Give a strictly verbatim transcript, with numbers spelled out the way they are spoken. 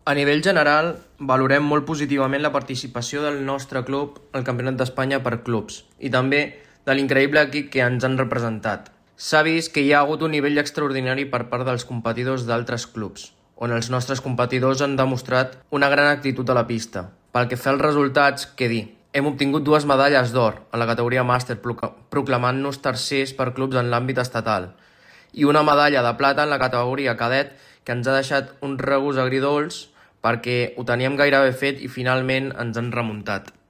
A nivell general, valorem molt positivament la participació del nostre club al Campionat d'Espanya per clubs i també de l'increïble equip que ens han representat. S'ha vist que hi ha hagut un nivell extraordinari per part dels competidors d'altres clubs, on els nostres competidors han demostrat una gran actitud a la pista. Pel que fa als resultats, què dir? Hem obtingut dues medalles d'or a la categoria màster, proclamant-nos tercers per clubs en l'àmbit estatal, i una medalla de plata en la categoria cadet que ens ha deixat un regust agridolç perquè ho teníem gairebé fet i finalment ens han remuntat.